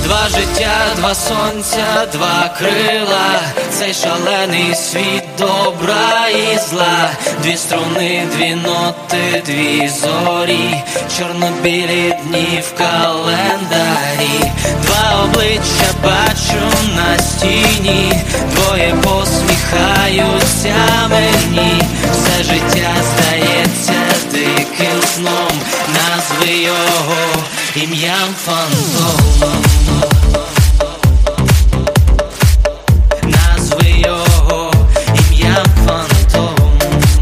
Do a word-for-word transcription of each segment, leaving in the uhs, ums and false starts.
Два життя, два сонця, два крила, цей шалений світ добра і зла. Дві струни, дві ноти, дві зорі, чорно-білі дні в календарі. Два обличчя бачу на стіні, двоє посміхаються мені. Все життя здається диким сном, назви його ім'ям фантомом. Назви його ім'ям фантом.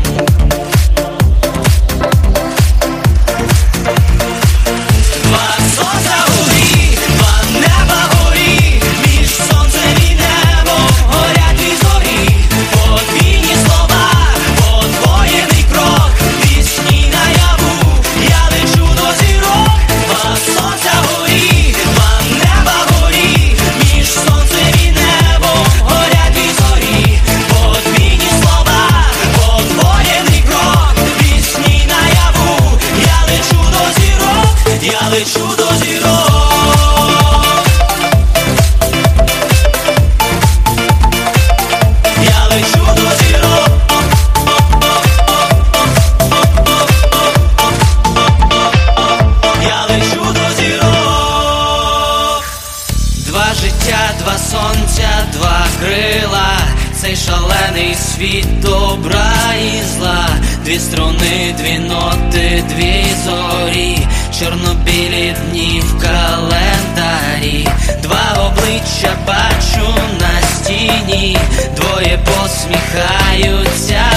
Два сонця горі, два неба горі, між сонцем і небом горять дві зорі. Подвійні слова, подвоєний крок, пісні наяву, я лечу до зірок. Два сонця горі, два неба горі, між сонцем і небом горять дві зорі. Подвійні слова, подвоєний крок, пісні наяву, я лечу до зірок, я лечу до зірок. Я лечу до зірок. Я лечу до зірок. Два життя, два сонця, два крила, цей шалений світ добра і зла. Дві струни, дві ноти, дві зорі, чорно-білі дні в календарі. Два обличчя бачу на стіні, двоє посміхаються